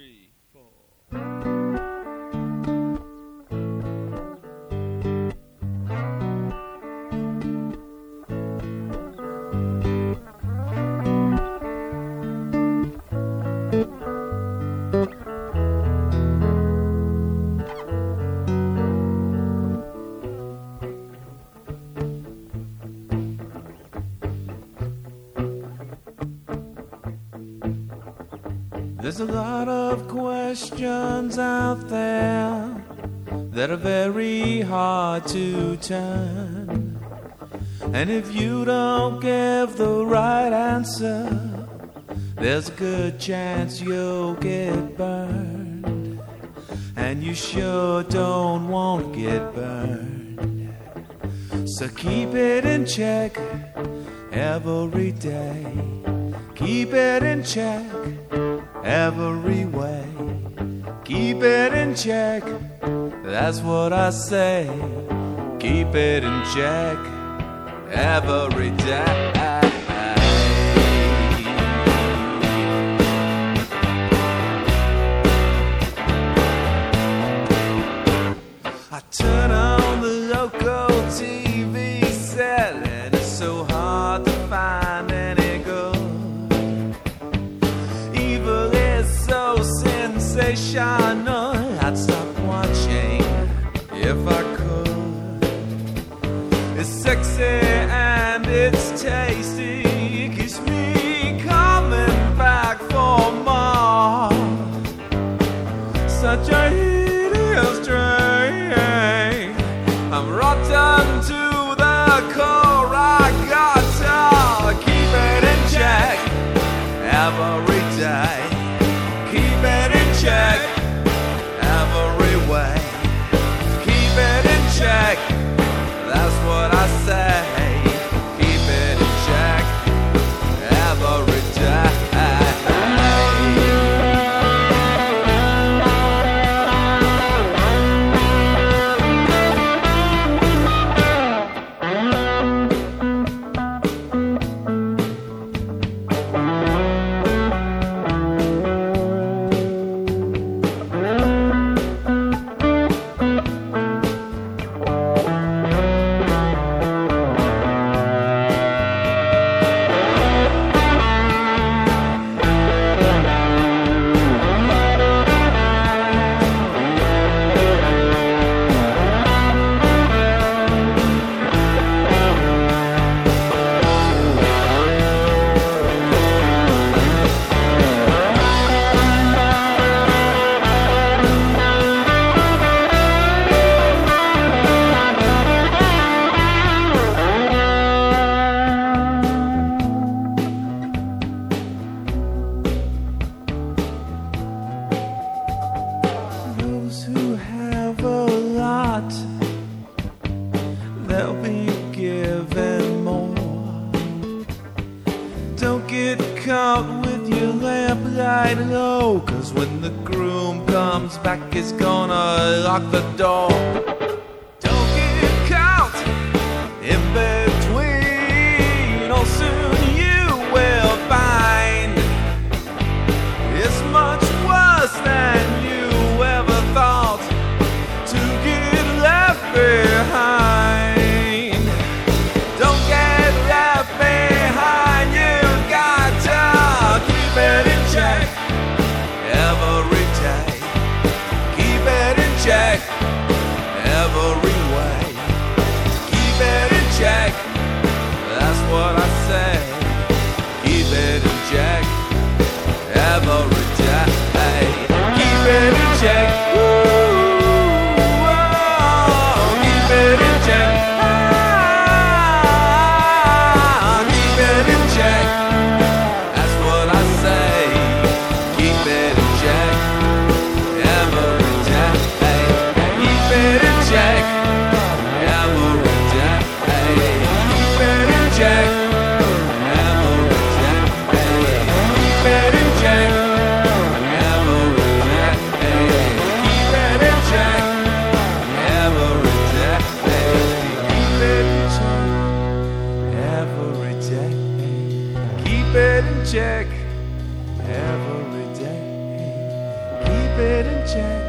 3, 4. There's a lot of questions out there that are very hard to turn. And if you don't give the right answer, there's a good chance you'll get burned. And you sure don't want to get burned. So keep it in check every day. Keep it in check every way. Keep it in check, that's what I say. Keep it in check every day. I turn on the local TV set, and it's so hard to find any good. Evil is so sensational, I'd stop watching if I could. It's sexy and it's tasty, it keeps me coming back for more. Such a hideous drain, I'm rotten to the core. I got to keep it in check every day. Keep it in check every way. Keep it in check, that's what I say. Keep it in check every day. Those who have a lot, they'll be given more. Don't get caught with your lamplight low, 'cause when the groom comes back, he's gonna lock the door. Don't get caught in between, or soon you will find it's much worse than you ever thought to get left behind. Don't get left behind, you got to keep it in check every day. Keep it in check keep it in check.